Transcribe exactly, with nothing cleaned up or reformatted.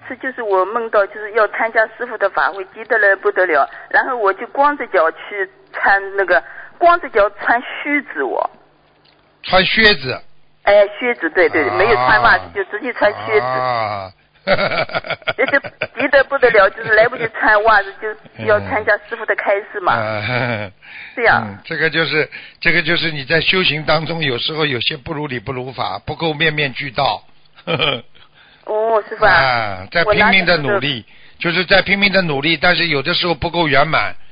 次就是我梦到就是要参加师傅的法会，急得来不得了，然后我就光着脚去穿那个，光着脚穿靴子我。 穿靴子。 哎，靴子，对对，啊、没有穿袜子，就直接穿靴子。 啊。 这就急得不得了，就是来不及穿袜子，就要参加师傅的开示嘛。 嗯、 这样、 嗯。这个就是这个就是你在修行当中，有时候有些不如理不如法，不够面面俱到。呵呵哦，是吧？ 啊，在拼命的努力，就是在拼命的努力，但是有的时候不够圆满，